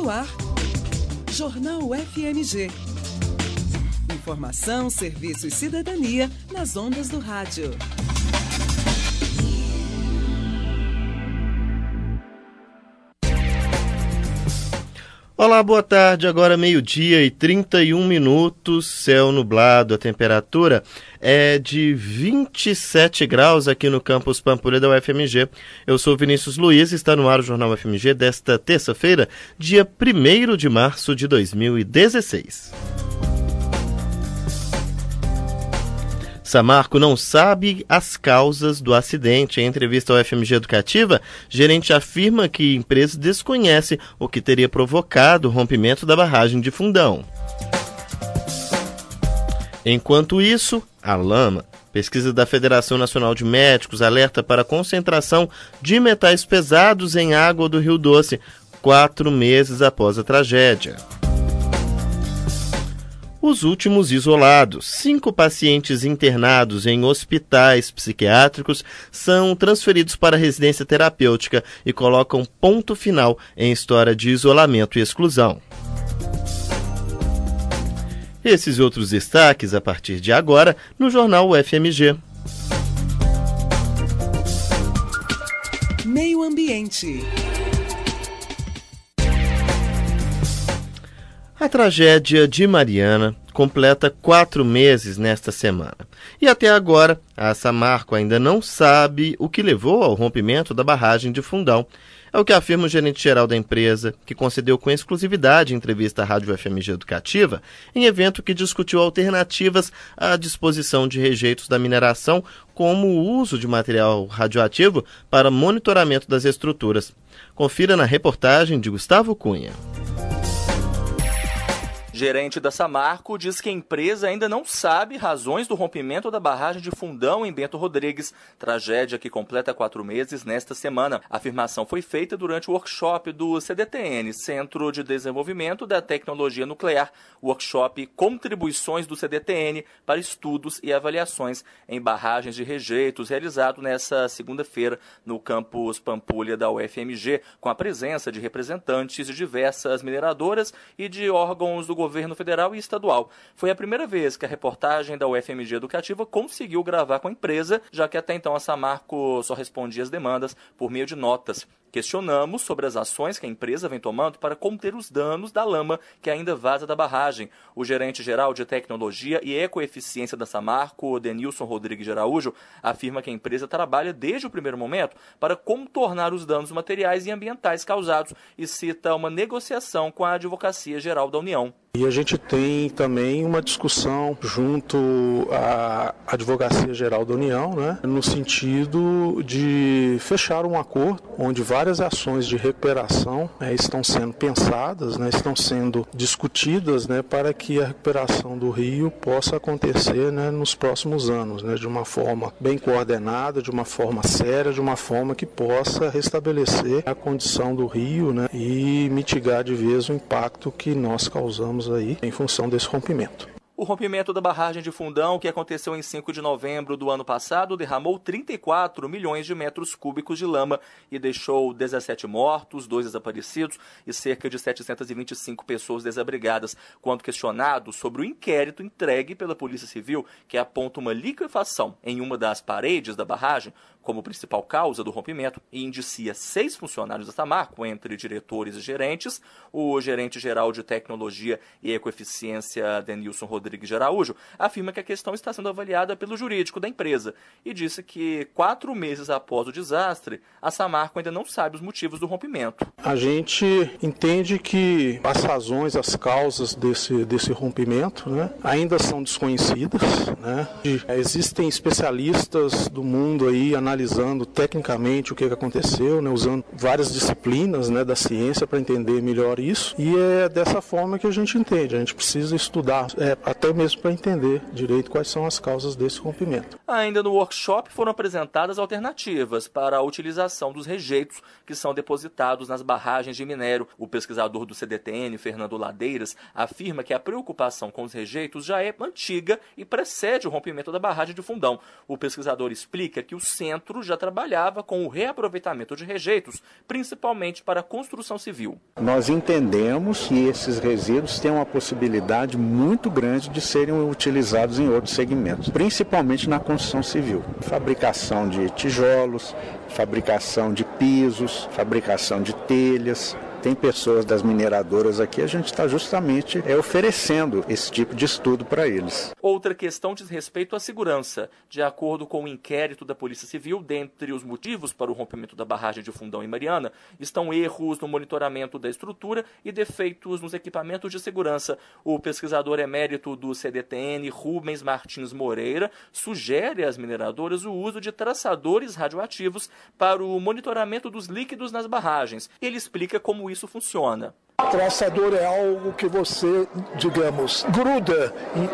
No ar, Jornal FMG. Informação, serviço e cidadania nas ondas do rádio. Olá, boa tarde. Agora 12:31, céu nublado. A temperatura é de 27 graus aqui no campus Pampulha da UFMG. Eu sou Vinícius Luiz e está no ar o Jornal FMG desta terça-feira, dia 1º de março de 2016. Samarco não sabe as causas do acidente. Em entrevista ao FMG Educativa, gerente afirma que a empresa desconhece o que teria provocado o rompimento da barragem de Fundão. Enquanto isso, a lama. Pesquisa da Federação Nacional de Médicos alerta para a concentração de metais pesados em água do Rio Doce, 4 meses após a tragédia. Os últimos isolados. 5 pacientes internados em hospitais psiquiátricos são transferidos para a residência terapêutica e colocam ponto final em história de isolamento e exclusão. Esses e outros destaques a partir de agora no Jornal UFMG. Meio Ambiente. A tragédia de Mariana completa 4 meses nesta semana. E até agora, a Samarco ainda não sabe o que levou ao rompimento da barragem de Fundão. É o que afirma o gerente-geral da empresa, que concedeu com exclusividade entrevista à Rádio FMG Educativa, em evento que discutiu alternativas à disposição de rejeitos da mineração, como o uso de material radioativo para monitoramento das estruturas. Confira na reportagem de Gustavo Cunha. Gerente da Samarco diz que a empresa ainda não sabe razões do rompimento da barragem de Fundão em Bento Rodrigues, tragédia que completa 4 meses nesta semana. A afirmação foi feita durante o workshop do CDTN, Centro de Desenvolvimento da Tecnologia Nuclear, workshop Contribuições do CDTN para Estudos e Avaliações em Barragens de Rejeitos, realizado nesta segunda-feira no campus Pampulha da UFMG, com a presença de representantes de diversas mineradoras e de órgãos do governo federal e estadual. Foi a primeira vez que a reportagem da UFMG Educativa conseguiu gravar com a empresa, já que até então a Samarco só respondia as demandas por meio de notas. Questionamos sobre as ações que a empresa vem tomando para conter os danos da lama que ainda vaza da barragem. O gerente-geral de Tecnologia e Ecoeficiência da Samarco, Denilson Rodrigues de Araújo, afirma que a empresa trabalha desde o primeiro momento para contornar os danos materiais e ambientais causados e cita uma negociação com a Advocacia Geral da União. E a gente tem também uma discussão junto à Advocacia Geral da União, no sentido de fechar um acordo onde várias ações de recuperação estão sendo pensadas, estão sendo discutidas para que a recuperação do rio possa acontecer nos próximos anos, de uma forma bem coordenada, de uma forma séria, de uma forma que possa restabelecer a condição do rio e mitigar de vez o impacto que nós causamos aí em função desse rompimento. O rompimento da barragem de Fundão, que aconteceu em 5 de novembro do ano passado, derramou 34 milhões de metros cúbicos de lama e deixou 17 mortos, 2 desaparecidos e cerca de 725 pessoas desabrigadas. Quando questionado sobre o inquérito entregue pela Polícia Civil, que aponta uma liquefação em uma das paredes da barragem como principal causa do rompimento e indicia 6 funcionários da Samarco, entre diretores e gerentes, o gerente-geral de Tecnologia e Ecoeficiência, Denilson Rodrigues de Araújo, afirma que a questão está sendo avaliada pelo jurídico da empresa e disse que 4 meses após o desastre, a Samarco ainda não sabe os motivos do rompimento. A gente entende que as razões, as causas desse rompimento ainda são desconhecidas. Existem especialistas do mundo aí analisando tecnicamente o que aconteceu, usando várias disciplinas da ciência para entender melhor isso, e é dessa forma que a gente entende. A gente precisa estudar até mesmo para entender direito quais são as causas desse rompimento. Ainda no workshop foram apresentadas alternativas para a utilização dos rejeitos que são depositados nas barragens de minério. O pesquisador do CDTN, Fernando Ladeiras, afirma que a preocupação com os rejeitos já é antiga e precede o rompimento da barragem de Fundão. O pesquisador explica que o centro já trabalhava com o reaproveitamento de rejeitos, principalmente para a construção civil. Nós entendemos que esses resíduos têm uma possibilidade muito grande de serem utilizados em outros segmentos, principalmente na construção civil. Fabricação de tijolos, fabricação de pisos, fabricação de telhas. Tem pessoas das mineradoras aqui, a gente está justamente oferecendo esse tipo de estudo para eles. Outra questão diz respeito à segurança. De acordo com o inquérito da Polícia Civil, dentre os motivos para o rompimento da barragem de Fundão em Mariana, estão erros no monitoramento da estrutura e defeitos nos equipamentos de segurança. O pesquisador emérito do CDTN, Rubens Martins Moreira, sugere às mineradoras o uso de traçadores radioativos para o monitoramento dos líquidos nas barragens. Ele explica como isso funciona. Traçador é algo que você, digamos, gruda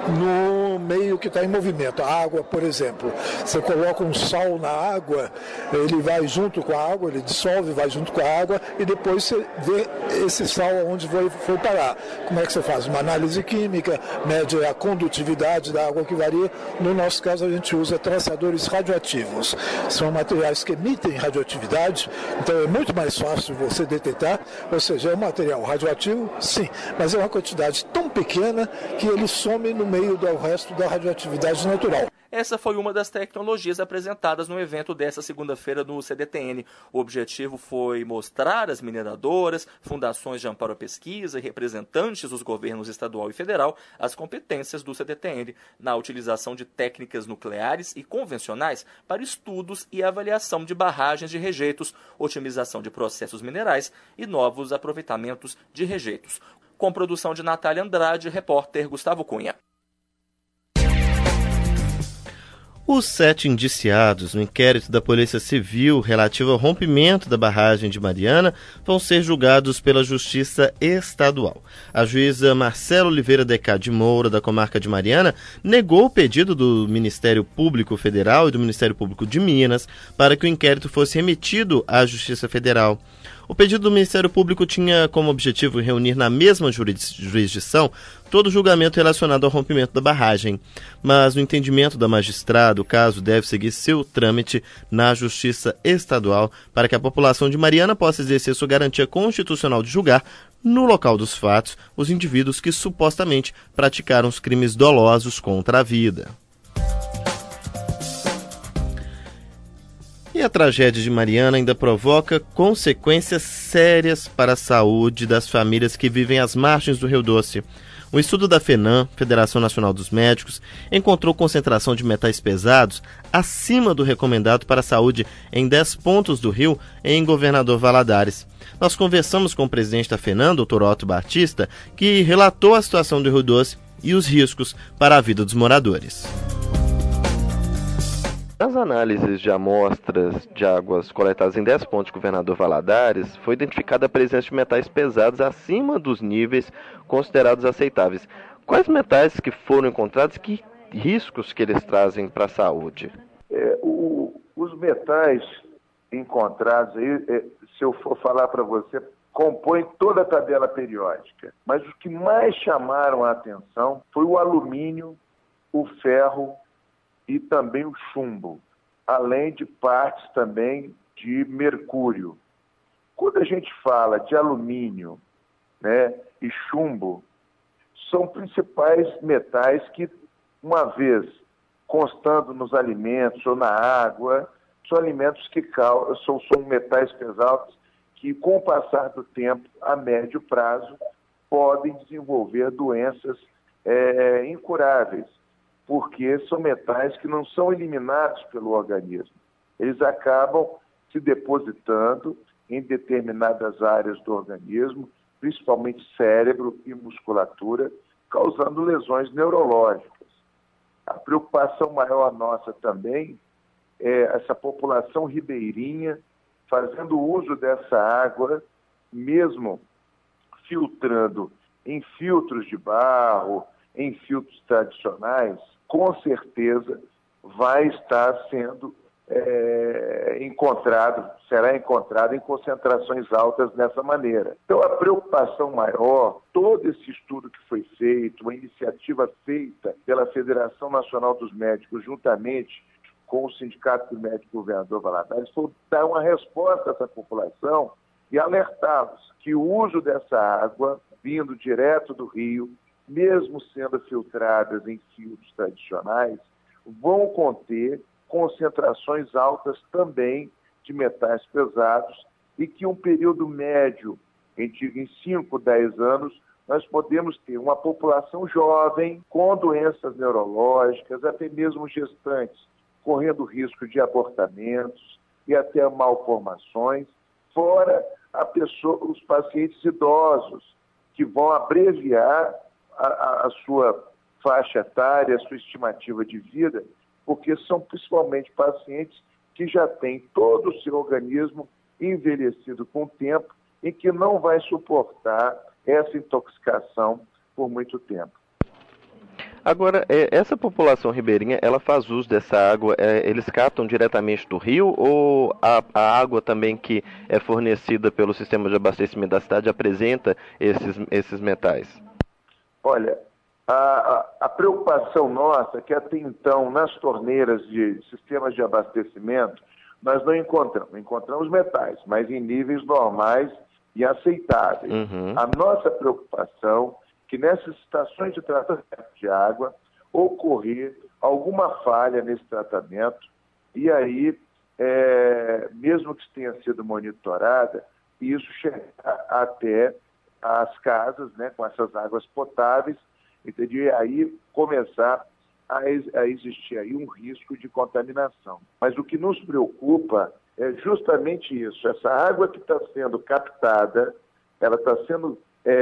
no meio que está em movimento. A água, por exemplo, você coloca um sal na água, ele vai junto com a água, ele dissolve, vai junto com a água e depois você vê esse sal onde foi parar. Como é que você faz? Uma análise química, mede a condutividade da água que varia. No nosso caso, a gente usa traçadores radioativos. São materiais que emitem radioatividade, então é muito mais fácil você detectar, ou seja, é um material radioativo, sim, mas é uma quantidade tão pequena que ele some no meio do resto da radioatividade natural. Essa foi uma das tecnologias apresentadas no evento desta segunda-feira no CDTN. O objetivo foi mostrar às mineradoras, fundações de amparo à pesquisa e representantes dos governos estadual e federal as competências do CDTN na utilização de técnicas nucleares e convencionais para estudos e avaliação de barragens de rejeitos, otimização de processos minerais e novos aproveitamentos de rejeitos. Com produção de Natália Andrade, repórter Gustavo Cunha. Os 7 indiciados no inquérito da Polícia Civil relativo ao rompimento da barragem de Mariana vão ser julgados pela Justiça Estadual. A juíza Marcela Oliveira Decá de Moura, da comarca de Mariana, negou o pedido do Ministério Público Federal e do Ministério Público de Minas para que o inquérito fosse remetido à Justiça Federal. O pedido do Ministério Público tinha como objetivo reunir na mesma jurisdição todo o julgamento relacionado ao rompimento da barragem. Mas, no entendimento da magistrada, o caso deve seguir seu trâmite na Justiça Estadual para que a população de Mariana possa exercer sua garantia constitucional de julgar, no local dos fatos, os indivíduos que supostamente praticaram os crimes dolosos contra a vida. E a tragédia de Mariana ainda provoca consequências sérias para a saúde das famílias que vivem às margens do Rio Doce. Um estudo da FENAM, Federação Nacional dos Médicos, encontrou concentração de metais pesados acima do recomendado para a saúde em 10 pontos do rio em Governador Valadares. Nós conversamos com o presidente da FENAM, Dr. Otto Batista, que relatou a situação do Rio Doce e os riscos para a vida dos moradores. Nas análises de amostras de águas coletadas em 10 pontos de Governador Valadares, foi identificada a presença de metais pesados acima dos níveis considerados aceitáveis. Quais metais que foram encontrados e que riscos que eles trazem para a saúde? Os metais encontrados, se eu for falar para você, compõem toda a tabela periódica. Mas os que mais chamaram a atenção foi o alumínio, o ferro e também o chumbo, além de partes também de mercúrio. Quando a gente fala de alumínio, né, e chumbo, são principais metais que, uma vez constando nos alimentos ou na água, são alimentos que são metais pesados que, com o passar do tempo, a médio prazo, podem desenvolver doenças incuráveis, porque são metais que não são eliminados pelo organismo. Eles acabam se depositando em determinadas áreas do organismo, principalmente cérebro e musculatura, causando lesões neurológicas. A preocupação maior nossa também é essa população ribeirinha fazendo uso dessa água, mesmo filtrando em filtros de barro, em filtros tradicionais, com certeza vai estar sendo será encontrado em concentrações altas dessa maneira. Então, a preocupação maior, todo esse estudo que foi feito, uma iniciativa feita pela Federação Nacional dos Médicos, juntamente com o Sindicato do Médico Governador Valadares, foi dar uma resposta a essa população e alertá-los que o uso dessa água, vindo direto do rio, mesmo sendo filtradas em filtros tradicionais, vão conter concentrações altas também de metais pesados e que um período médio, em 5, 10 anos, nós podemos ter uma população jovem com doenças neurológicas, até mesmo gestantes, correndo risco de abortamentos e até malformações, fora os pacientes idosos, que vão abreviar a sua faixa etária, a sua estimativa de vida, porque são principalmente pacientes que já têm todo o seu organismo envelhecido com o tempo e que não vai suportar essa intoxicação por muito tempo. Agora, essa população ribeirinha, ela faz uso dessa água, eles captam diretamente do rio ou a água também que é fornecida pelo sistema de abastecimento da cidade apresenta esses metais? Olha, a preocupação nossa é que até então, nas torneiras de sistemas de abastecimento, nós não encontramos metais, mas em níveis normais e aceitáveis. Uhum. A nossa preocupação é que nessas estações de tratamento de água ocorrer alguma falha nesse tratamento e aí, mesmo que tenha sido monitorada, isso chegar até as casas, né, com essas águas potáveis, entendeu? E aí começar a existir aí um risco de contaminação. Mas o que nos preocupa é justamente isso, essa água que está sendo captada, ela está sendo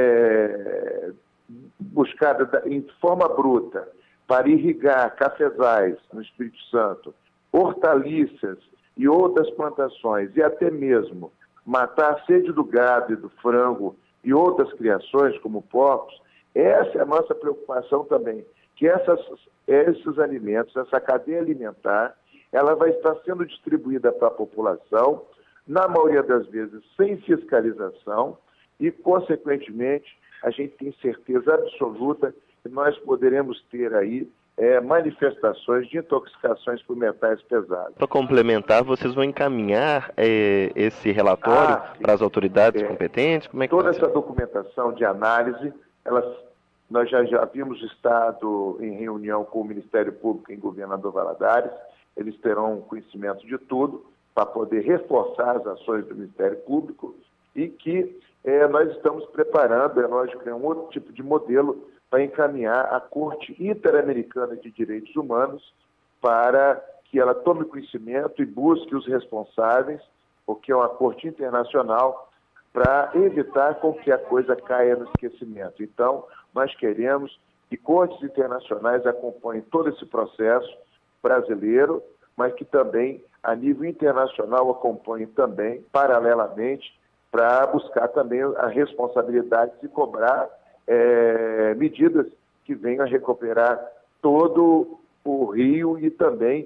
buscada em forma bruta para irrigar cafezais no Espírito Santo, hortaliças e outras plantações, e até mesmo matar a sede do gado e do frango e outras criações, como porcos. Essa é a nossa preocupação também, que esses alimentos, essa cadeia alimentar, ela vai estar sendo distribuída para a população, na maioria das vezes sem fiscalização, e, consequentemente, a gente tem certeza absoluta que nós poderemos ter aí manifestações de intoxicações por metais pesados. Para complementar, vocês vão encaminhar esse relatório para as autoridades competentes? Como é que toda essa documentação de análise, nós já havíamos estado em reunião com o Ministério Público em Governador Valadares, eles terão conhecimento de tudo para poder reforçar as ações do Ministério Público e que nós estamos preparando, lógico, um outro tipo de modelo para encaminhar a Corte Interamericana de Direitos Humanos para que ela tome conhecimento e busque os responsáveis, porque é uma corte internacional, para evitar com que a coisa caia no esquecimento. Então, nós queremos que cortes internacionais acompanhem todo esse processo brasileiro, mas que também, a nível internacional, acompanhem também, paralelamente, para buscar também a responsabilidade de cobrar medidas que venham a recuperar todo o rio e também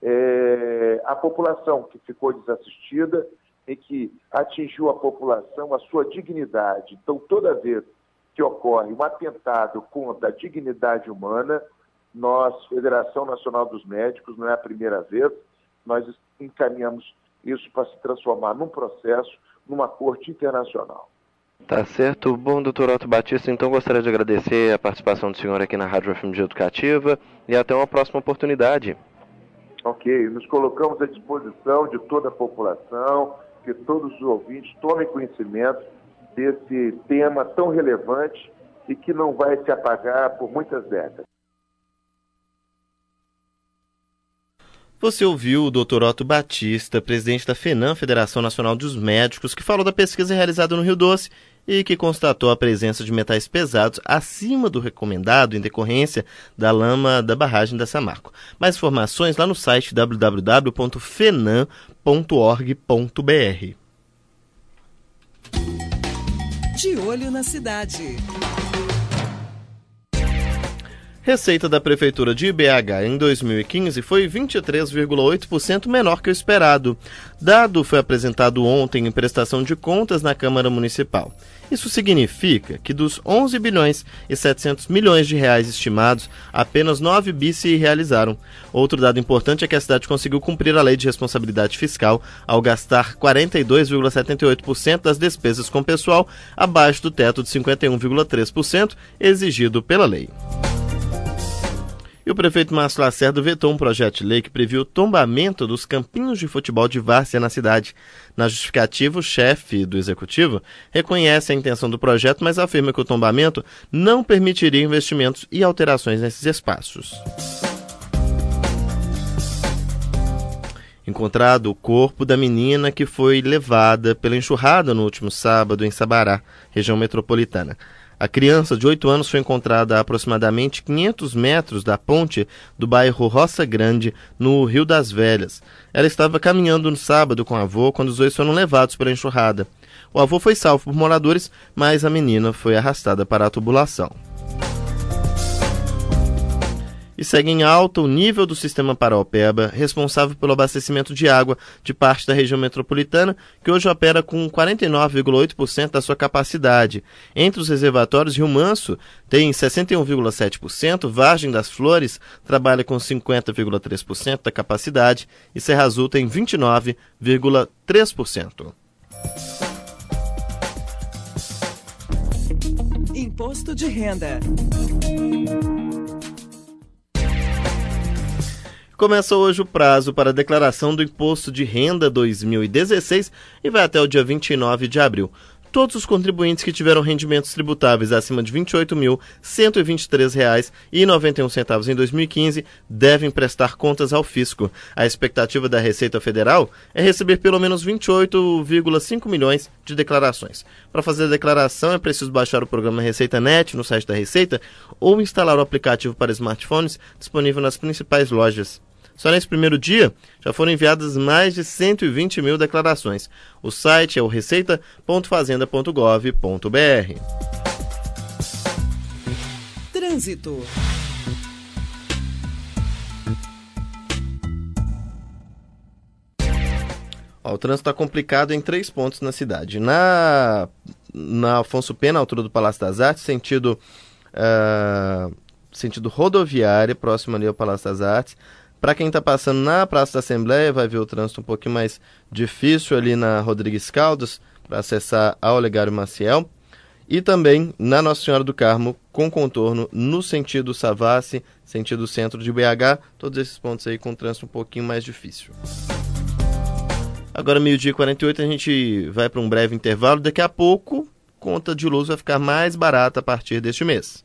a população que ficou desassistida e que atingiu a população a sua dignidade. Então, toda vez que ocorre um atentado contra a dignidade humana, nós, Federação Nacional dos Médicos, não é a primeira vez, nós encaminhamos isso para se transformar num processo, numa corte internacional. Tá certo. Bom, doutor Otto Batista, então gostaria de agradecer a participação do senhor aqui na Rádio FMG Educativa e até uma próxima oportunidade. Ok, nos colocamos à disposição de toda a população, que todos os ouvintes tomem conhecimento desse tema tão relevante e que não vai se apagar por muitas décadas. Você ouviu o Dr. Otto Batista, presidente da FENAM, Federação Nacional dos Médicos, que falou da pesquisa realizada no Rio Doce e que constatou a presença de metais pesados acima do recomendado em decorrência da lama da barragem da Samarco. Mais informações lá no site www.fenan.org.br. De olho na cidade. Receita da Prefeitura de BH em 2015 foi 23,8% menor que o esperado. Dado foi apresentado ontem em prestação de contas na Câmara Municipal. Isso significa que dos 11 bilhões e 700 milhões de reais estimados, apenas 9 bi se realizaram. Outro dado importante é que a cidade conseguiu cumprir a lei de responsabilidade fiscal ao gastar 42,78% das despesas com pessoal, abaixo do teto de 51,3% exigido pela lei. E o prefeito Márcio Lacerda vetou um projeto de lei que previu o tombamento dos campinhos de futebol de várzea na cidade. Na justificativa, o chefe do executivo reconhece a intenção do projeto, mas afirma que o tombamento não permitiria investimentos e alterações nesses espaços. Encontrado o corpo da menina que foi levada pela enxurrada no último sábado em Sabará, região metropolitana. A criança de 8 anos foi encontrada a aproximadamente 500 metros da ponte do bairro Roça Grande, no Rio das Velhas. Ela estava caminhando no sábado com o avô quando os dois foram levados pela enxurrada. O avô foi salvo por moradores, mas a menina foi arrastada para a tubulação. E segue em alta o nível do sistema Paraopeba, responsável pelo abastecimento de água de parte da região metropolitana, que hoje opera com 49,8% da sua capacidade. Entre os reservatórios, Rio Manso tem 61,7%, Vargem das Flores trabalha com 50,3% da capacidade e Serra Azul tem 29,3%. Imposto de renda. Começa hoje o prazo para a declaração do Imposto de Renda 2016 e vai até o dia 29 de abril. Todos os contribuintes que tiveram rendimentos tributáveis acima de R$ 28.123,91 em 2015 devem prestar contas ao fisco. A expectativa da Receita Federal é receber pelo menos 28,5 milhões de declarações. Para fazer a declaração é preciso baixar o programa Receita Net no site da Receita ou instalar o aplicativo para smartphones disponível nas principais lojas. Só nesse primeiro dia, já foram enviadas mais de 120 mil declarações. O site é o receita.fazenda.gov.br. Trânsito. O trânsito está complicado em 3 pontos na cidade. Na Afonso Pena, altura do Palácio das Artes, sentido rodoviária, próximo ali ao Palácio das Artes. Para quem está passando na Praça da Assembleia, vai ver o trânsito um pouquinho mais difícil ali na Rodrigues Caldas, para acessar a Olegário Maciel. E também na Nossa Senhora do Carmo, com contorno no sentido Savassi, sentido centro de BH. Todos esses pontos aí com trânsito um pouquinho mais difícil. Agora, 12h48, a gente vai para um breve intervalo. Daqui a pouco, conta de luz vai ficar mais barata a partir deste mês.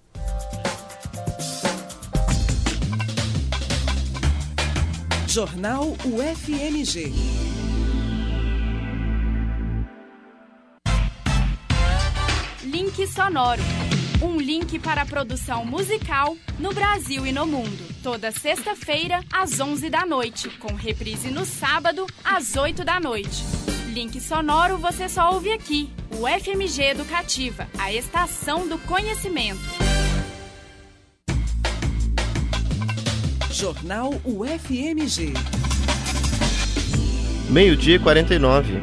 Jornal UFMG. Link Sonoro. Um link para a produção musical no Brasil e no mundo. Toda sexta-feira, às 11 da noite, com reprise no sábado, às 8 da noite. Link Sonoro você só ouve aqui. UFMG Educativa, a estação do conhecimento. Jornal UFMG. 12h49.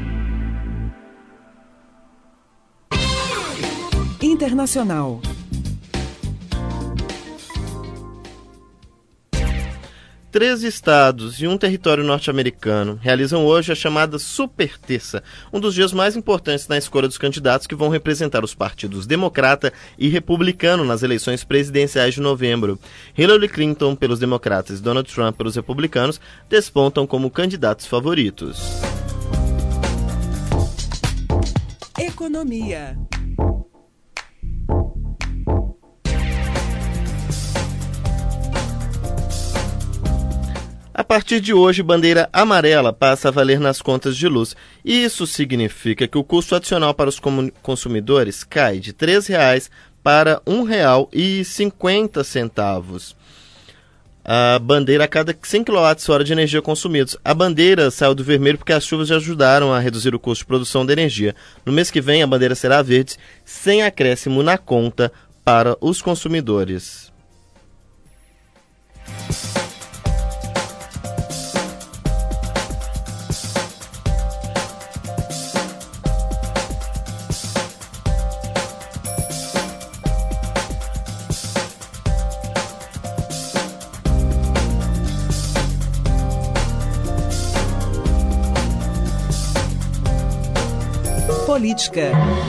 Internacional. Três estados e um território norte-americano realizam hoje a chamada Super Terça, um dos dias mais importantes na escolha dos candidatos que vão representar os partidos democrata e republicano nas eleições presidenciais de novembro. Hillary Clinton pelos democratas e Donald Trump pelos republicanos despontam como candidatos favoritos. Economia. A partir de hoje, bandeira amarela passa a valer nas contas de luz. Isso significa que o custo adicional para os consumidores cai de R$ 3,00 para R$ 1,50. A bandeira a cada 100 kWh de energia consumidos. A bandeira saiu do vermelho porque as chuvas já ajudaram a reduzir o custo de produção de energia. No mês que vem, a bandeira será verde, sem acréscimo na conta para os consumidores. Política.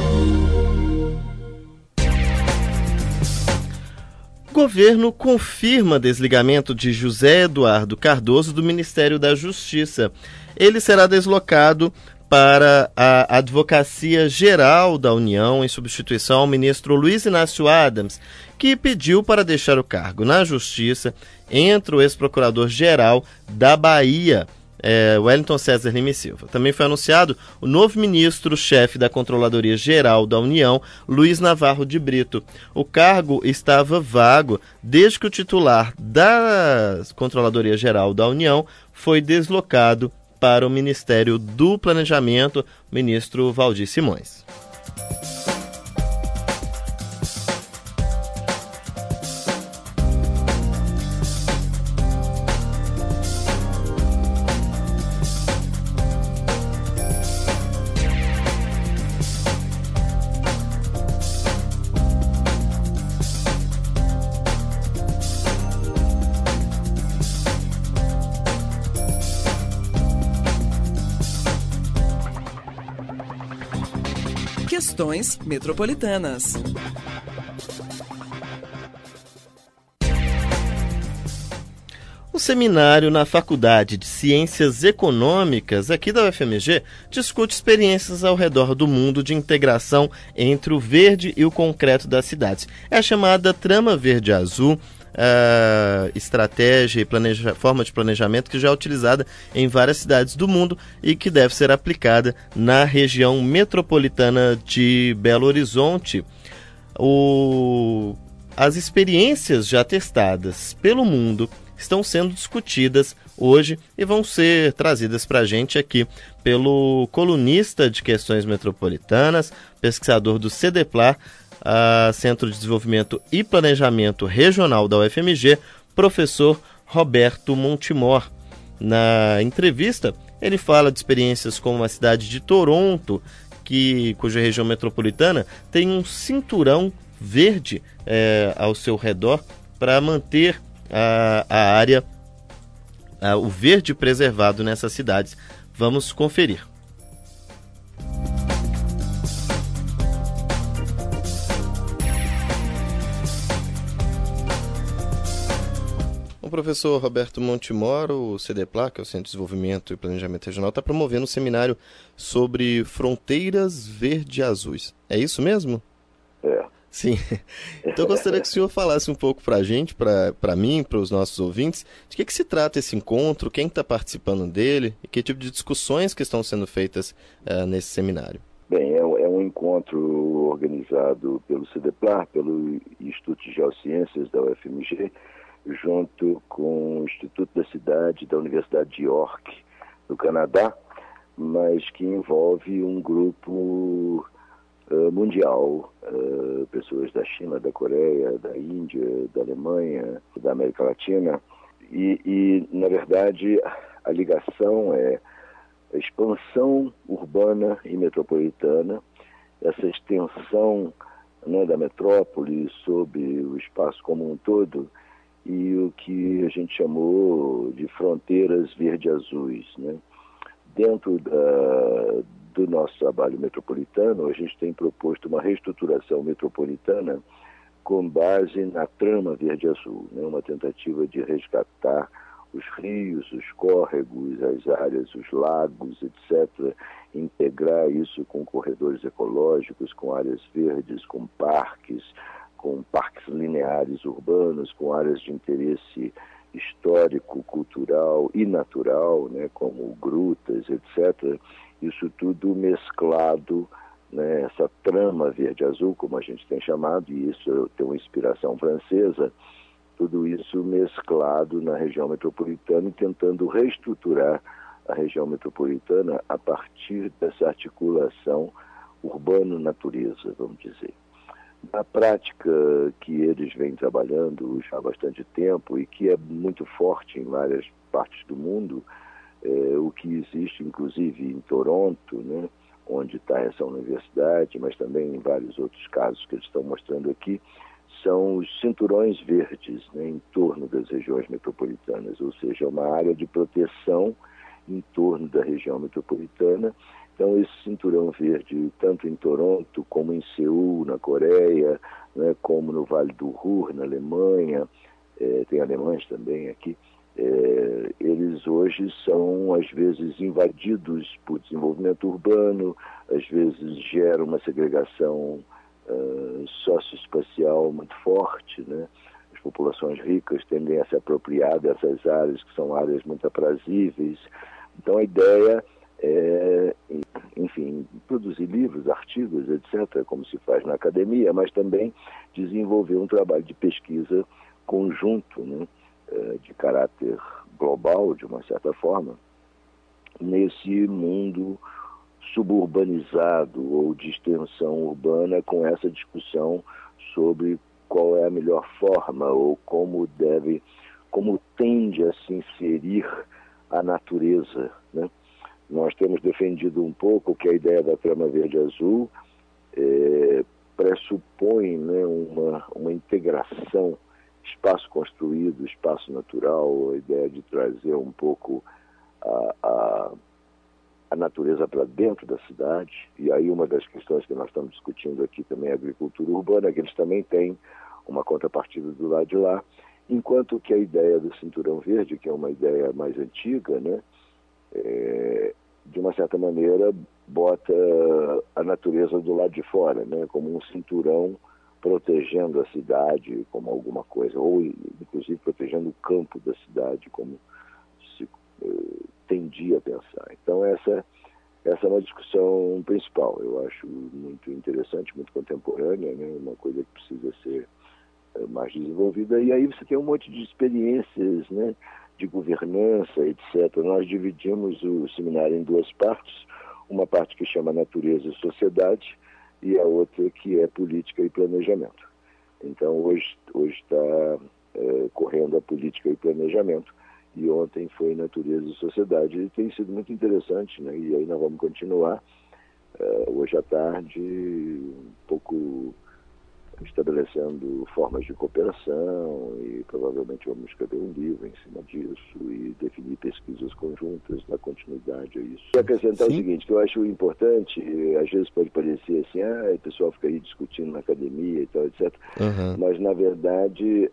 Governo confirma desligamento de José Eduardo Cardoso do Ministério da Justiça. Ele será deslocado para a Advocacia Geral da União em substituição ao ministro Luiz Inácio Adams, que pediu para deixar o cargo na Justiça. Entra o ex-procurador-geral da Bahia, Wellington César Lima e Silva. Também foi anunciado o novo ministro-chefe da Controladoria Geral da União, Luiz Navarro de Brito. O cargo estava vago desde que o titular da Controladoria Geral da União foi deslocado para o Ministério do Planejamento, ministro Valdir Simões. Questões metropolitanas. O seminário na Faculdade de Ciências Econômicas aqui da UFMG discute experiências ao redor do mundo de integração entre o verde e o concreto das cidades. É a chamada Trama Verde-Azul, estratégia e forma de planejamento que já é utilizada em várias cidades do mundo e que deve ser aplicada na região metropolitana de Belo Horizonte. As experiências já testadas pelo mundo estão sendo discutidas hoje e vão ser trazidas para a gente aqui pelo colunista de questões metropolitanas, pesquisador do CDPLAR, Centro de Desenvolvimento e Planejamento Regional da UFMG, professor Roberto Montemor. Na entrevista, ele fala de experiências como a cidade de Toronto, cuja região metropolitana tem um cinturão verde ao seu redor para manter a área, o verde preservado nessas cidades. Vamos conferir. O professor Roberto Montemor, o CDPLAR, que é o Centro de Desenvolvimento e Planejamento Regional, está promovendo um seminário sobre fronteiras verde-azuis. É isso mesmo? É. Sim. Então eu gostaria que o senhor falasse um pouco para a gente, para mim, para os nossos ouvintes, de que se trata esse encontro, quem está participando dele e que tipo de discussões que estão sendo feitas nesse seminário. Bem, é um encontro organizado pelo CDPLAR, pelo Instituto de Geociências da UFMG, junto com o Instituto da Cidade da Universidade de York, do Canadá, mas que envolve um grupo mundial, pessoas da China, da Coreia, da Índia, da Alemanha, da América Latina, e na verdade, a ligação é a expansão urbana e metropolitana, essa extensão, né, da metrópole sobre o espaço como um todo, e o que a gente chamou de fronteiras verde-azuis, né? Dentro do nosso trabalho metropolitano, a gente tem proposto uma reestruturação metropolitana com base na Trama Verde-Azul, né? Uma tentativa de resgatar os rios, os córregos, as áreas, os lagos, etc., integrar isso com corredores ecológicos, com áreas verdes, com parques lineares urbanos, com áreas de interesse histórico, cultural e natural, né, como grutas, etc., isso tudo mesclado, né, essa trama verde-azul, como a gente tem chamado, e isso tem uma inspiração francesa, tudo isso mesclado na região metropolitana e tentando reestruturar a região metropolitana a partir dessa articulação urbano-natureza, vamos dizer. Na prática que eles vêm trabalhando já há bastante tempo e que é muito forte em várias partes do mundo, o que existe inclusive em Toronto, né, onde está essa universidade, mas também em vários outros casos que eles estão mostrando aqui, são os cinturões verdes, né, em torno das regiões metropolitanas, ou seja, uma área de proteção em torno da região metropolitana Então, esse cinturão verde, tanto em Toronto, como em Seul, na Coreia, né, como no Vale do Ruhr, na Alemanha, tem alemães também aqui, eles hoje são, às vezes, invadidos por desenvolvimento urbano, às vezes geram uma segregação socioespacial muito forte, né? As populações ricas tendem a se apropriar dessas áreas, que são áreas muito aprazíveis. Então, a ideia é, enfim, produzir livros, artigos, etc., como se faz na academia, mas também desenvolver um trabalho de pesquisa conjunto, né, de caráter global, de uma certa forma, nesse mundo suburbanizado ou de extensão urbana, com essa discussão sobre qual é a melhor forma ou como tende a se inserir a natureza, né? Nós temos defendido um pouco que a ideia da trama verde-azul pressupõe, né, uma integração, espaço construído, espaço natural, a ideia de trazer um pouco a natureza para dentro da cidade. E aí uma das questões que nós estamos discutindo aqui também é a agricultura urbana, que eles também têm uma contrapartida do lado de lá, enquanto que a ideia do cinturão verde, que é uma ideia mais antiga, né, de uma certa maneira bota a natureza do lado de fora, né, como um cinturão protegendo a cidade como alguma coisa, ou inclusive protegendo o campo da cidade, como se tendia a pensar. Então essa é uma discussão principal, eu acho muito interessante, muito contemporânea, né, uma coisa que precisa ser mais desenvolvida. E aí você tem um monte de experiências, né, de governança, etc. Nós dividimos o seminário em duas partes, uma parte que chama Natureza e Sociedade e a outra que é Política e Planejamento. Então hoje está correndo a Política e Planejamento e ontem foi Natureza e Sociedade, e tem sido muito interessante, né? E aí nós vamos continuar hoje à tarde um pouco estabelecendo formas de cooperação e provavelmente vamos escrever um livro em cima disso e definir pesquisas conjuntas, dar continuidade a isso. E acrescentar o seguinte, que eu acho importante, às vezes pode parecer assim, o pessoal fica aí discutindo na academia e tal, etc. Mas, na verdade,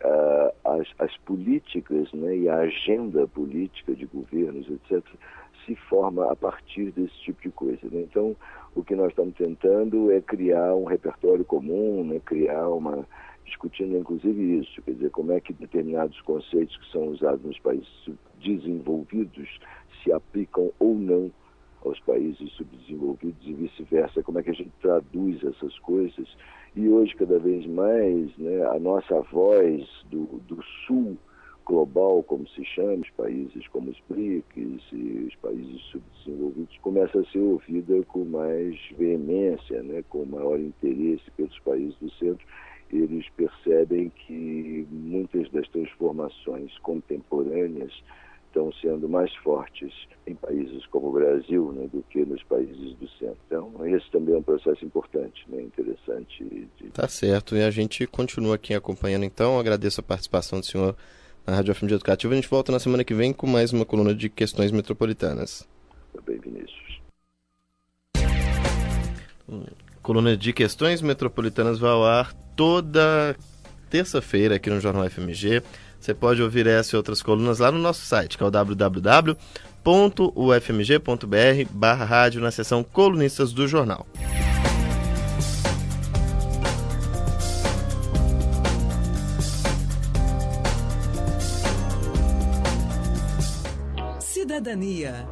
as políticas, né, e a agenda política de governos, etc., se forma a partir desse tipo de coisa, né? Então, o que nós estamos tentando é criar um repertório comum, né? Discutindo inclusive isso, quer dizer, como é que determinados conceitos que são usados nos países desenvolvidos se aplicam ou não aos países subdesenvolvidos e vice-versa, como é que a gente traduz essas coisas. E hoje, cada vez mais, né, a nossa voz do sul global, como se chama, os países como os BRICS e os países subdesenvolvidos, começa a ser ouvida com mais veemência, né, com maior interesse pelos países do centro. Eles percebem que muitas das transformações contemporâneas estão sendo mais fortes em países como o Brasil, né, do que nos países do centro. Então, esse também é um processo importante, né, interessante. Tá certo, e a gente continua aqui acompanhando, então. Agradeço a participação do senhor na Rádio FMG Educativa. A gente volta na semana que vem com mais uma coluna de questões metropolitanas. Tudo bem, Vinícius. Coluna de questões metropolitanas vai ao ar toda terça-feira aqui no Jornal FMG. Você pode ouvir essa e outras colunas lá no nosso site, que é o www.ufmg.br/rádio, na seção Colunistas do Jornal. Cidadania.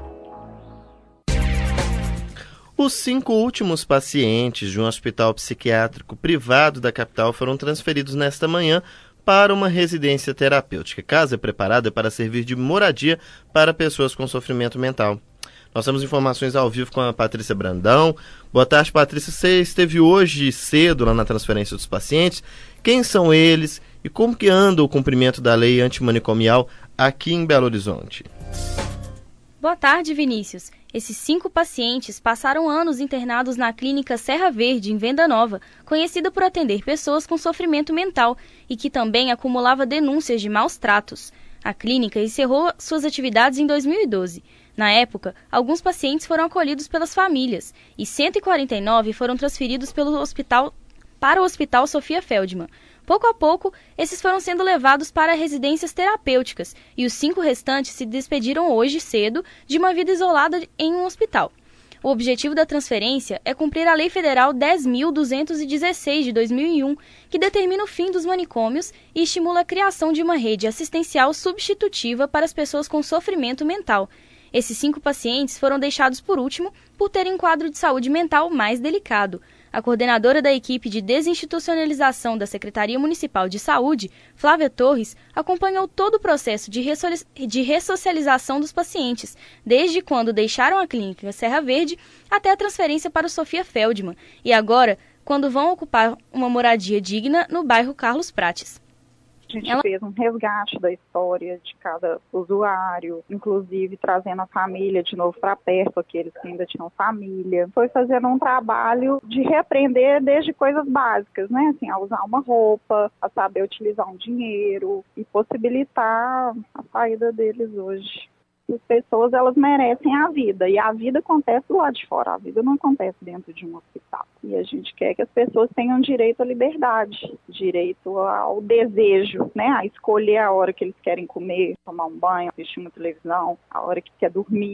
Os 5 últimos pacientes de um hospital psiquiátrico privado da capital foram transferidos nesta manhã para uma residência terapêutica. A casa é preparada para servir de moradia para pessoas com sofrimento mental. Nós temos informações ao vivo com a Patrícia Brandão. Boa tarde, Patrícia. Você esteve hoje cedo lá na transferência dos pacientes. Quem são eles e como que anda o cumprimento da lei antimanicomial aqui em Belo Horizonte? Boa tarde, Vinícius. Esses 5 pacientes passaram anos internados na clínica Serra Verde, em Venda Nova, conhecida por atender pessoas com sofrimento mental e que também acumulava denúncias de maus tratos. A clínica encerrou suas atividades em 2012. Na época, alguns pacientes foram acolhidos pelas famílias e 149 foram transferidos para o Hospital Sofia Feldman. Pouco a pouco, esses foram sendo levados para residências terapêuticas e os 5 restantes se despediram hoje cedo de uma vida isolada em um hospital. O objetivo da transferência é cumprir a Lei Federal 10.216 de 2001, que determina o fim dos manicômios e estimula a criação de uma rede assistencial substitutiva para as pessoas com sofrimento mental. Esses 5 pacientes foram deixados por último por terem um quadro de saúde mental mais delicado. A coordenadora da equipe de desinstitucionalização da Secretaria Municipal de Saúde, Flávia Torres, acompanhou todo o processo de ressocialização dos pacientes, desde quando deixaram a clínica Serra Verde até a transferência para o Sofia Feldman, e agora, quando vão ocupar uma moradia digna no bairro Carlos Prates. A gente fez um resgate da história de cada usuário, inclusive trazendo a família de novo para perto, aqueles que ainda tinham família. Foi fazendo um trabalho de reaprender desde coisas básicas, né? Assim, a usar uma roupa, a saber utilizar um dinheiro e possibilitar a saída deles hoje. As pessoas, elas merecem a vida, e a vida acontece do lado de fora, a vida não acontece dentro de um hospital. E a gente quer que as pessoas tenham direito à liberdade, direito ao desejo, né, a escolher a hora que eles querem comer, tomar um banho, assistir uma televisão, a hora que quer dormir.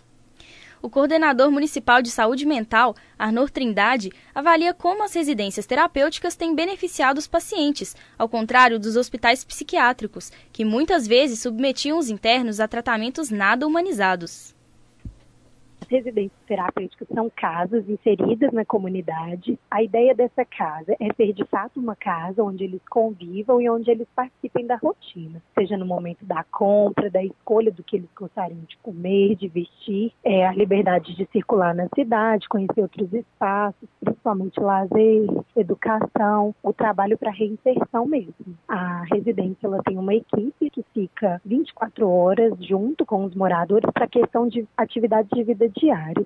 O coordenador municipal de saúde mental, Arnor Trindade, avalia como as residências terapêuticas têm beneficiado os pacientes, ao contrário dos hospitais psiquiátricos, que muitas vezes submetiam os internos a tratamentos nada humanizados. As residências terapêuticas são casas inseridas na comunidade. A ideia dessa casa é ser de fato uma casa onde eles convivam e onde eles participem da rotina, seja no momento da compra, da escolha do que eles gostariam de comer, de vestir, a liberdade de circular na cidade, conhecer outros espaços, principalmente lazer, educação, o trabalho para reinserção mesmo. A residência ela tem uma equipe que fica 24 horas junto com os moradores para a questão de atividade de vida diária.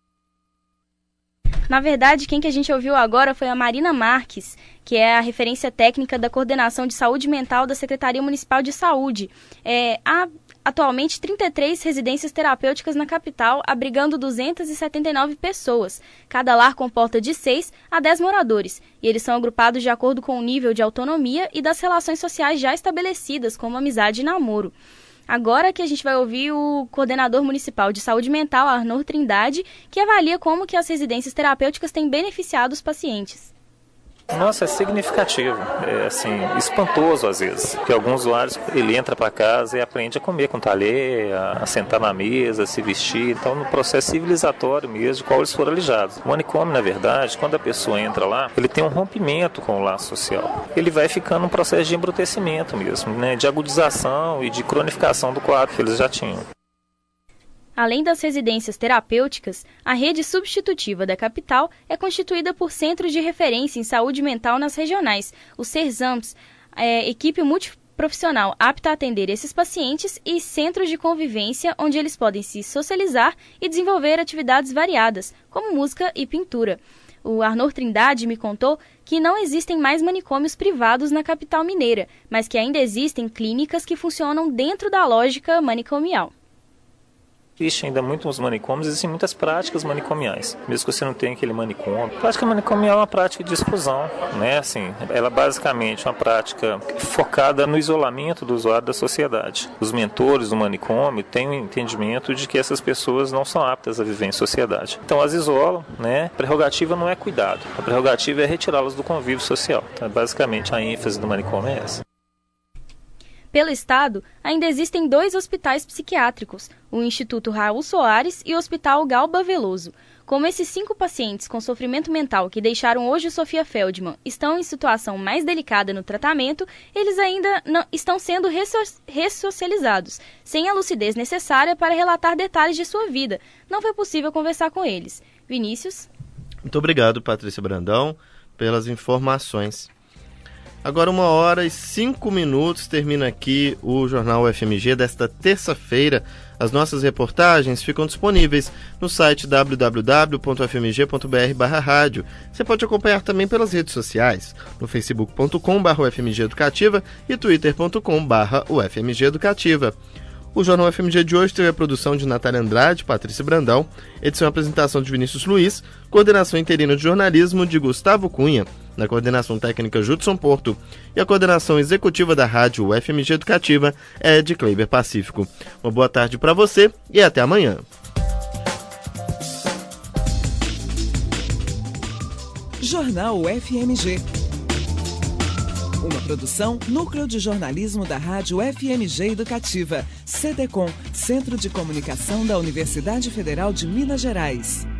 Na verdade, quem que a gente ouviu agora foi a Marina Marques, que é a referência técnica da Coordenação de Saúde Mental da Secretaria Municipal de Saúde. Há atualmente 33 residências terapêuticas na capital, abrigando 279 pessoas. Cada lar comporta de 6 a 10 moradores, e eles são agrupados de acordo com o nível de autonomia e das relações sociais já estabelecidas, como amizade e namoro. Agora que a gente vai ouvir o coordenador municipal de saúde mental, Arnor Trindade, que avalia como que as residências terapêuticas têm beneficiado os pacientes. Nossa, é significativo, espantoso às vezes, porque alguns usuários, ele entra para casa e aprende a comer com talher, a sentar na mesa, a se vestir, então no processo civilizatório mesmo, de qual eles foram alijados. O manicômio, na verdade, quando a pessoa entra lá, ele tem um rompimento com o laço social. Ele vai ficando num processo de embrutecimento mesmo, né, de agudização e de cronificação do quadro que eles já tinham. Além das residências terapêuticas, a rede substitutiva da capital é constituída por centros de referência em saúde mental nas regionais, os CERSAMPs, equipe multiprofissional apta a atender esses pacientes, e centros de convivência onde eles podem se socializar e desenvolver atividades variadas, como música e pintura. O Arnor Trindade me contou que não existem mais manicômios privados na capital mineira, mas que ainda existem clínicas que funcionam dentro da lógica manicomial. Existe ainda muitos manicômios, existem muitas práticas manicomiais, mesmo que você não tenha aquele manicômio. A prática manicomial é uma prática de exclusão, né? Ela basicamente é uma prática focada no isolamento do usuário da sociedade. Os mentores do manicômio têm o entendimento de que essas pessoas não são aptas a viver em sociedade. Então as isolam, né? A prerrogativa não é cuidado, a prerrogativa é retirá-las do convívio social. Então, basicamente a ênfase do manicômio é essa. Pelo Estado, ainda existem 2 hospitais psiquiátricos, o Instituto Raul Soares e o Hospital Galba Veloso. Como esses 5 pacientes com sofrimento mental que deixaram hoje o Sofia Feldman estão em situação mais delicada no tratamento, eles ainda não estão sendo ressocializados, sem a lucidez necessária para relatar detalhes de sua vida. Não foi possível conversar com eles. Vinícius? Muito obrigado, Patrícia Brandão, pelas informações. Agora 1h05, termina aqui o Jornal UFMG desta terça-feira. As nossas reportagens ficam disponíveis no site www.ufmg.br/rádio. Você pode acompanhar também pelas redes sociais, no facebook.com/ufmgeeducativa e twitter.com/ufmgeeducativa. O Jornal FMG de hoje teve a produção de Natália Andrade, Patrícia Brandão, edição e apresentação de Vinícius Luiz, coordenação interina de jornalismo de Gustavo Cunha, na coordenação técnica Judson Porto, e a coordenação executiva da rádio FMG Educativa é de Kleiber Pacífico. Uma boa tarde para você e até amanhã. Jornal FMG. Uma produção Núcleo de Jornalismo da Rádio FMG Educativa, CDCom, Centro de Comunicação da Universidade Federal de Minas Gerais.